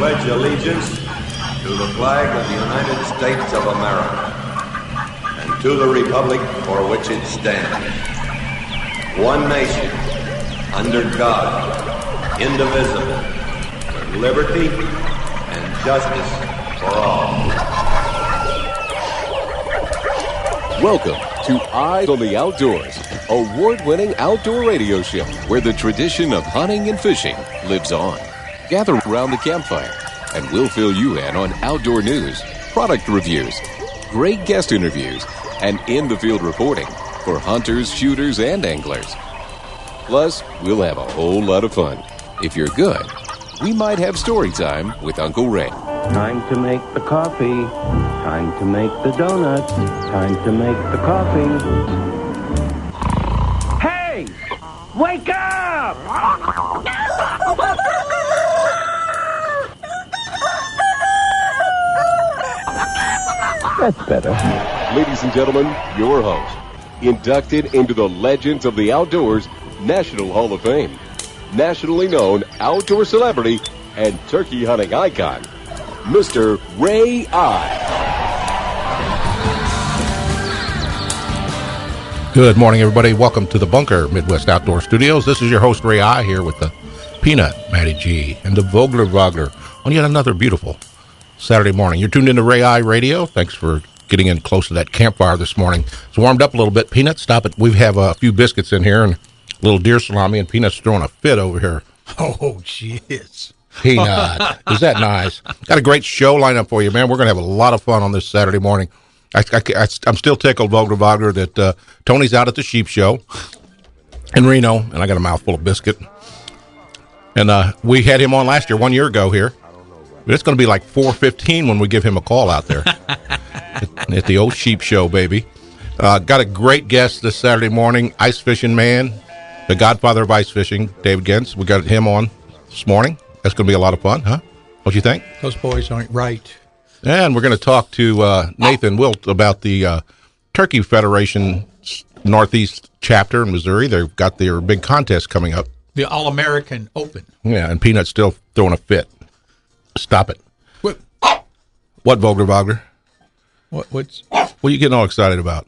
pledge allegiance to the flag of the United States of America and to the republic for which it stands, one nation, under God, indivisible, with liberty and justice for all. Welcome to Eyes on the Outdoors, award-winning outdoor radio show where the tradition of hunting and fishing lives on. Gather around the campfire, and we'll fill you in on outdoor news, product reviews, great guest interviews, and in-the-field reporting for hunters, shooters, and anglers. Plus, we'll have a whole lot of fun. If you're good, we might have story time with Uncle Ray. Time to make the coffee. Time to make the donuts. Time to make the coffee. Hey! Wake up! That's better. Ladies and gentlemen, your host, inducted into the Legends of the Outdoors National Hall of Fame, nationally known outdoor celebrity and turkey hunting icon, Mr. Ray Eye. Good morning, everybody. Welcome to the Bunker Midwest Outdoor Studios. This is your host, Ray Eye, here with the Peanut, Matty G, and the Vogler Wagner on yet another beautiful Saturday morning. You're tuned into Ray Eye Radio. Thanks for getting in close to that campfire this morning. It's warmed up a little bit. Peanut, stop it. We have a few biscuits in here and a little deer salami, and Peanut's throwing a fit over here. Oh, she is. Peanut. Is that nice? Got a great show lined up for you, man. We're going to have a lot of fun on this Saturday morning. I'm still tickled, Vogler Wagner, that Tony's out at the sheep show in Reno, and I got a mouthful of biscuit. And we had him on last year, 1 year ago here. But it's going to be like 4:15 when we give him a call out there at the old sheep show, baby. Got a great guest this Saturday morning, ice fishing man, the godfather of ice fishing, David Gentz. We got him on this morning. That's going to be a lot of fun, huh? What you think? Those boys aren't right. And we're going to talk to Nathan Wilt about the Turkey Federation Northeast chapter in Missouri. They've got their big contest coming up. The All-American Open. Yeah, and Peanut's still throwing a fit. Stop it. What, Vogler Wagner? What are you getting all excited about?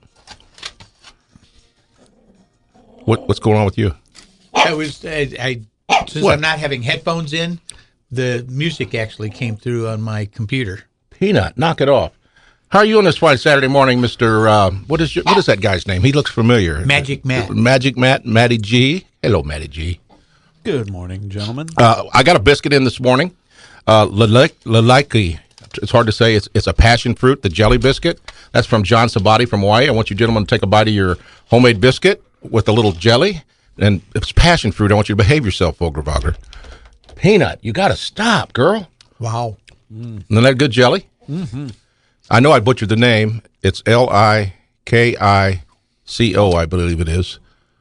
What's going on with you? Since I'm not having headphones in, the music actually came through on my computer. Peanut, knock it off. How are you on this fine Saturday morning, Mr. What is that guy's name? He looks familiar. Magic Matt. Magic Matt, Matty G. Hello, Matty G. Good morning, gentlemen. I got a biscuit in this morning. Laliki. It's hard to say. It's a passion fruit, the jelly biscuit. That's from John Sabati from Hawaii. I want you gentlemen to take a bite of your homemade biscuit with a little jelly. And it's passion fruit. I want you to behave yourself, Vogler Wagner. Peanut, you got to stop, girl. Wow. Isn't that good jelly? Mm-hmm. I know I butchered the name. It's Likico, I believe it is.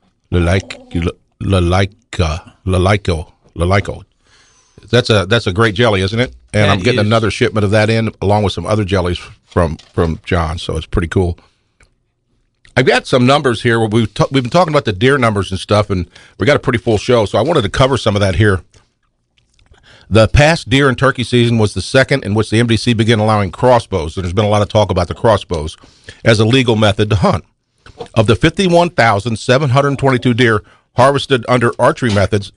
Lalico. That's a great jelly, isn't it? And I'm getting another shipment of that in, along with some other jellies from John, so it's pretty cool. I've got some numbers here. We've been talking about the deer numbers and stuff, and we got a pretty full show, so I wanted to cover some of that here. The past deer and turkey season was the second in which the MDC began allowing crossbows, and there's been a lot of talk about the crossbows as a legal method to hunt. Of the 51,722 deer harvested under archery methods,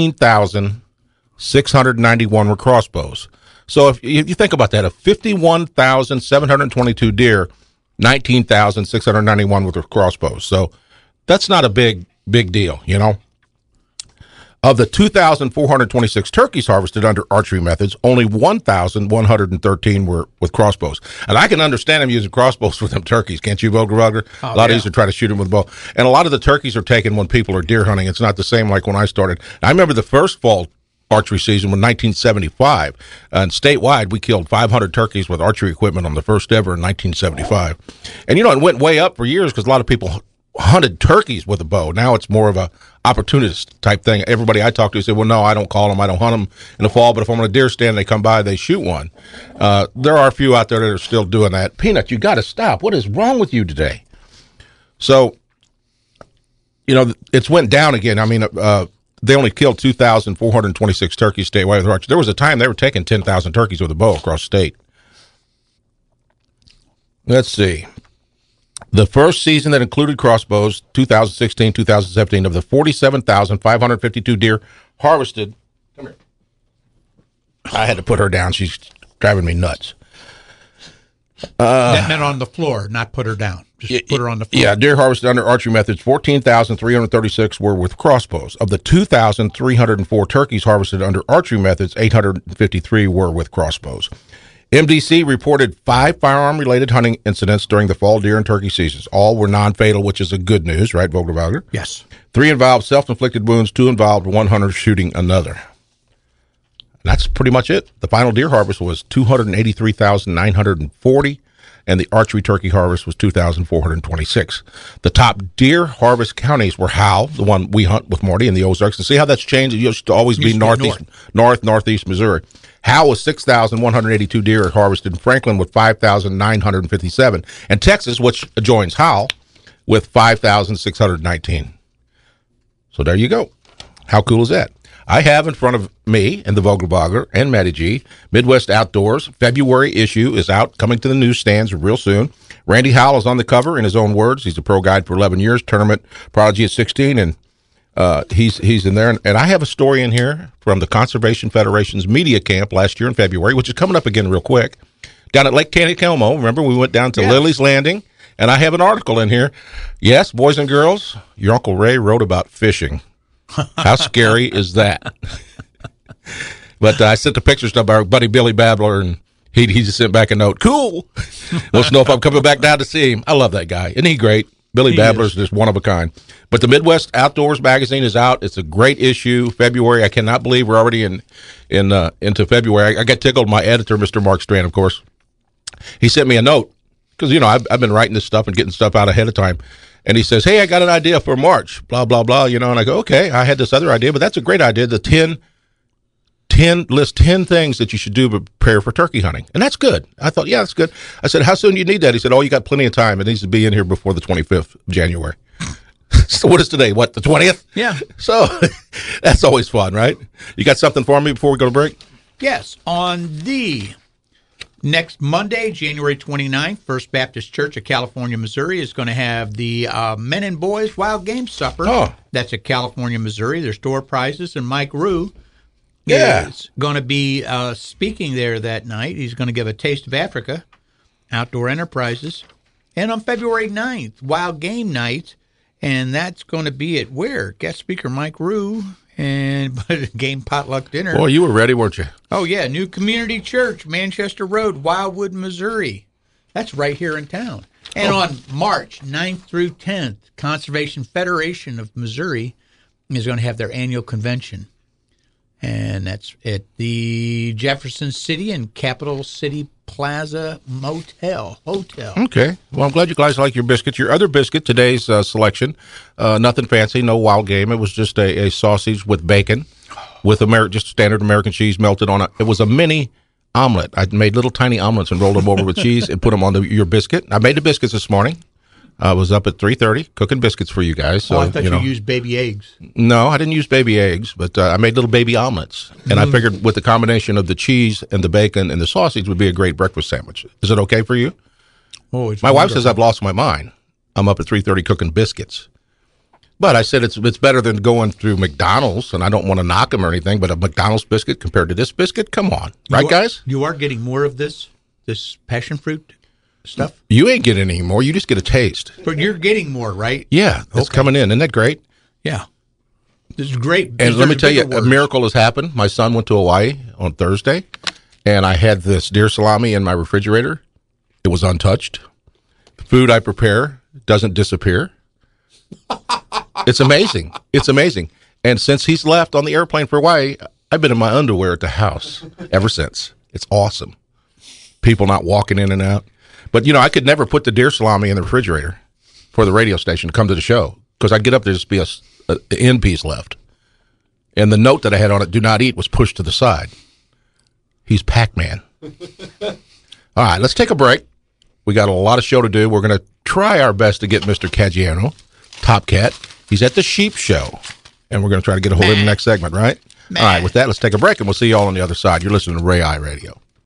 19,691 were crossbows. So if you think about that, of 51,722 deer, 19,691 with crossbows. So that's not a big deal, you know. Of the 2,426 turkeys harvested under archery methods, only 1,113 were with crossbows. And I can understand them using crossbows for them turkeys, can't you, Vogler Wagner? A lot easier to try to shoot them with a bow. And a lot of the turkeys are taken when people are deer hunting. It's not the same like when I started. I remember the first fall archery season was 1975. And statewide, we killed 500 turkeys with archery equipment on the first ever in 1975. And, you know, it went way up for years because a lot of people hunted turkeys with a bow. Now it's more of a opportunist type thing. Everybody I talk to say, well, no, I don't call them. I don't hunt them in the fall, but if I'm on a deer stand, they come by, they shoot one. There are a few out there that are still doing that. Peanut, you got to stop. What is wrong with you today? So, you know, it's went down again. I mean, they only killed 2,426 turkeys statewide with archery. There was a time they were taking 10,000 turkeys with a bow across the state. Let's see. The first season that included crossbows, 2016-2017, of the 47,552 deer harvested. Come here. I had to put her down. She's driving me nuts. That meant on the floor, not put her down. Just put her on the floor. Yeah, deer harvested under archery methods, 14,336 were with crossbows. Of the 2,304 turkeys harvested under archery methods, 853 were with crossbows. MDC reported 5 firearm-related hunting incidents during the fall deer and turkey seasons. All were non-fatal, which is a good news, right, Vogelbauer? Yes. 3 involved self-inflicted wounds, 2 involved one hunter shooting another. That's pretty much it. The final deer harvest was 283,940, and the archery turkey harvest was 2,426. The top deer harvest counties were Howell, the one we hunt with Marty, in the Ozarks. And see how that's changed? It used to always be northeast Missouri. Howell was 6,182 deer harvested, and Franklin with 5,957, and Texas, which adjoins Howell, with 5,619. So there you go. How cool is that? I have in front of me and the Vogelbauer and Matty G, Midwest Outdoors. February issue is out, coming to the newsstands real soon. Randy Howell is on the cover, in his own words. He's a pro guide for 11 years, tournament prodigy at 16, and he's in there. And I have a story in here from the Conservation Federation's media camp last year in February, which is coming up again real quick, down at Lake Taneycomo. Remember, we went down to Lily's Landing, and I have an article in here. Yes, boys and girls, your Uncle Ray wrote about fishing. How scary is that? But I sent the pictures to our buddy Billy Babler, and he just sent back a note. Cool. Wants to know if I'm coming back down to see him. I love that guy. Isn't he great? Billy Babler's just one of a kind. But the Midwest Outdoors magazine is out. It's a great issue. February. I cannot believe we're already into February. I got tickled. My editor, Mr. Mark Strand, of course, he sent me a note because, I've been writing this stuff and getting stuff out ahead of time. And he says, hey, I got an idea for March, blah, blah, blah, and I go, okay, I had this other idea, but that's a great idea. The list 10 things that you should do to prepare for turkey hunting. And that's good. I thought, yeah, that's good. I said, how soon do you need that? He said, oh, you got plenty of time. It needs to be in here before the 25th of January. So what is today? What, the 20th? Yeah. So that's always fun, right? You got something for me before we go to break? Yes. On the next Monday, January 29th, First Baptist Church of California, Missouri is going to have the Men and Boys Wild Game Supper. Oh. That's at California, Missouri. There's door prizes, and Mike Rue is going to be speaking there that night. He's going to give a Taste of Africa, Outdoor Enterprises. And on February 9th, Wild Game Night, and that's going to be at where? Guest speaker Mike Rue. And game potluck dinner. Boy, you were ready, weren't you? Oh, yeah. New Community Church, Manchester Road, Wildwood, Missouri. That's right here in town. And on March 9th through 10th, Conservation Federation of Missouri is going to have their annual convention. And that's at the Jefferson City and Capital City Plaza Hotel. Okay. Well, I'm glad you guys like your biscuits. Your other biscuit, today's selection, nothing fancy, no wild game. It was just a sausage with bacon, with just standard American cheese melted on it. It was a mini omelet. I made little tiny omelets and rolled them over with cheese and put them on your biscuit. I made the biscuits this morning. I was up at 3:30 cooking biscuits for you guys. So, I thought you used baby eggs. No, I didn't use baby eggs, but I made little baby omelets. And I figured with the combination of the cheese and the bacon and the sausage would be a great breakfast sandwich. Is it okay for you? Oh, it's my wife says I've lost my mind. I'm up at 3:30 cooking biscuits. But I said it's better than going through McDonald's, and I don't want to knock them or anything, but a McDonald's biscuit compared to this biscuit, come on. Right, guys? You are getting more of this passion fruit stuff? You ain't getting any more. You just get a taste. But you're getting more, right? Yeah, it's coming in. Isn't that great? Yeah. This is great. And let me tell you, a miracle has happened. My son went to Hawaii on Thursday, and I had this deer salami in my refrigerator. It was untouched. The food I prepare doesn't disappear. It's amazing. It's amazing. And since he's left on the airplane for Hawaii, I've been in my underwear at the house ever since. It's awesome. People not walking in and out. But, I could never put the deer salami in the refrigerator for the radio station to come to the show because I'd get up there just be a end piece left. And the note that I had on it, do not eat, was pushed to the side. He's Pac-Man. All right, let's take a break. We got a lot of show to do. We're going to try our best to get Mr. Caggiano, Top Cat. He's at the Sheep Show And we're going to try to get a hold of him in the next segment, right? All right, with that, let's take a break, and we'll see you all on the other side. You're listening to Ray I Radio.